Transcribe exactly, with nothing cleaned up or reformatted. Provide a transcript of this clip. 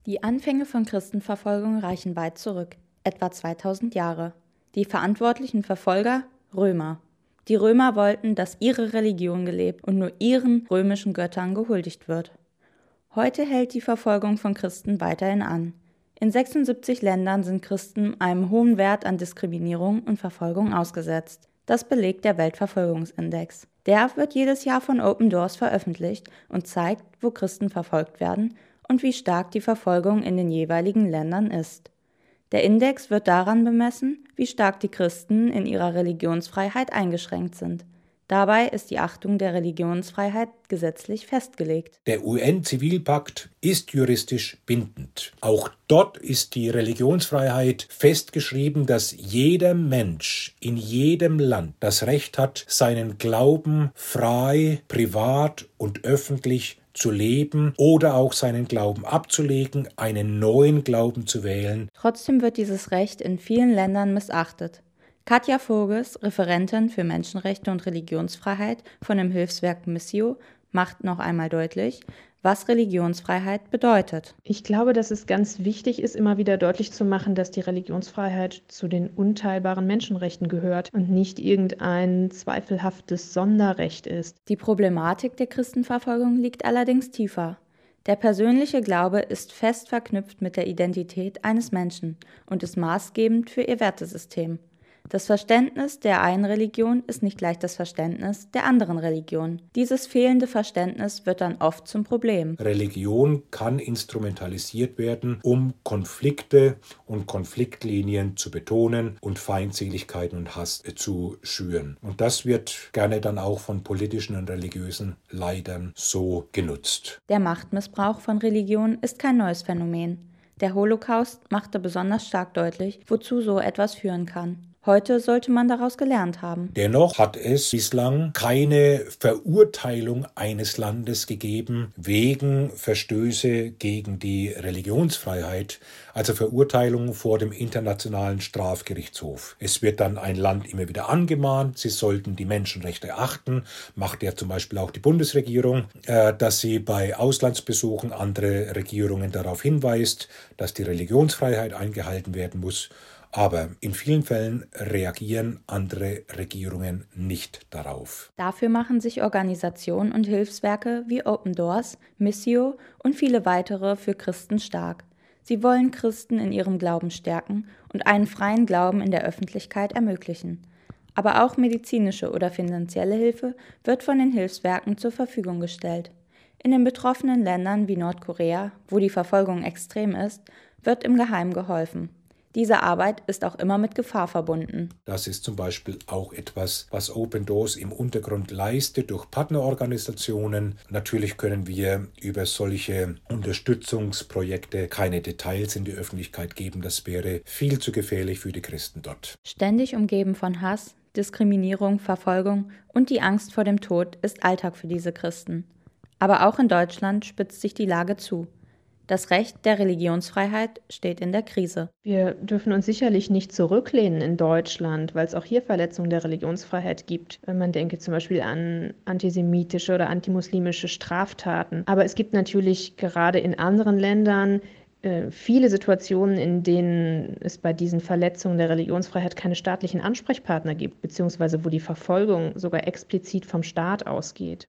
Die Anfänge von Christenverfolgung reichen weit zurück, etwa zweitausend Jahre. Die verantwortlichen Verfolger? Römer. Die Römer wollten, dass ihre Religion gelebt und nur ihren römischen Göttern gehuldigt wird. Heute hält die Verfolgung von Christen weiterhin an. In sechsundsiebzig Ländern sind Christen einem hohen Wert an Diskriminierung und Verfolgung ausgesetzt. Das belegt der Weltverfolgungsindex. Der wird jedes Jahr von Open Doors veröffentlicht und zeigt, wo Christen verfolgt werden und wie stark die Verfolgung in den jeweiligen Ländern ist. Der Index wird daran bemessen, wie stark die Christen in ihrer Religionsfreiheit eingeschränkt sind. Dabei ist die Achtung der Religionsfreiheit gesetzlich festgelegt. Der U N-Zivilpakt ist juristisch bindend. Auch dort ist die Religionsfreiheit festgeschrieben, dass jeder Mensch in jedem Land das Recht hat, seinen Glauben frei, privat und öffentlich zu leben oder auch seinen Glauben abzulegen, einen neuen Glauben zu wählen. Trotzdem wird dieses Recht in vielen Ländern missachtet. Katja Voges, Referentin für Menschenrechte und Religionsfreiheit von dem Hilfswerk Missio, macht noch einmal deutlich, was Religionsfreiheit bedeutet. Ich glaube, dass es ganz wichtig ist, immer wieder deutlich zu machen, dass die Religionsfreiheit zu den unteilbaren Menschenrechten gehört und nicht irgendein zweifelhaftes Sonderrecht ist. Die Problematik der Christenverfolgung liegt allerdings tiefer. Der persönliche Glaube ist fest verknüpft mit der Identität eines Menschen und ist maßgebend für ihr Wertesystem. Das Verständnis der einen Religion ist nicht gleich das Verständnis der anderen Religion. Dieses fehlende Verständnis wird dann oft zum Problem. Religion kann instrumentalisiert werden, um Konflikte und Konfliktlinien zu betonen und Feindseligkeiten und Hass zu schüren. Und das wird gerne dann auch von politischen und religiösen Leitern so genutzt. Der Machtmissbrauch von Religion ist kein neues Phänomen. Der Holocaust machte besonders stark deutlich, wozu so etwas führen kann. Heute sollte man daraus gelernt haben. Dennoch hat es bislang keine Verurteilung eines Landes gegeben wegen Verstöße gegen die Religionsfreiheit, also Verurteilung vor dem Internationalen Strafgerichtshof. Es wird dann ein Land immer wieder angemahnt, sie sollten die Menschenrechte achten, macht ja zum Beispiel auch die Bundesregierung, äh, dass sie bei Auslandsbesuchen andere Regierungen darauf hinweist, dass die Religionsfreiheit eingehalten werden muss. Aber in vielen Fällen reagieren andere Regierungen nicht darauf. Dafür machen sich Organisationen und Hilfswerke wie Open Doors, Missio und viele weitere für Christen stark. Sie wollen Christen in ihrem Glauben stärken und einen freien Glauben in der Öffentlichkeit ermöglichen. Aber auch medizinische oder finanzielle Hilfe wird von den Hilfswerken zur Verfügung gestellt. In den betroffenen Ländern wie Nordkorea, wo die Verfolgung extrem ist, wird im Geheimen geholfen. Diese Arbeit ist auch immer mit Gefahr verbunden. Das ist zum Beispiel auch etwas, was Open Doors im Untergrund leistet durch Partnerorganisationen. Natürlich können wir über solche Unterstützungsprojekte keine Details in die Öffentlichkeit geben. Das wäre viel zu gefährlich für die Christen dort. Ständig umgeben von Hass, Diskriminierung, Verfolgung und die Angst vor dem Tod ist Alltag für diese Christen. Aber auch in Deutschland spitzt sich die Lage zu. Das Recht der Religionsfreiheit steht in der Krise. Wir dürfen uns sicherlich nicht zurücklehnen in Deutschland, weil es auch hier Verletzungen der Religionsfreiheit gibt. Man denke zum Beispiel an antisemitische oder antimuslimische Straftaten. Aber es gibt natürlich gerade in anderen Ländern äh, viele Situationen, in denen es bei diesen Verletzungen der Religionsfreiheit keine staatlichen Ansprechpartner gibt, beziehungsweise wo die Verfolgung sogar explizit vom Staat ausgeht.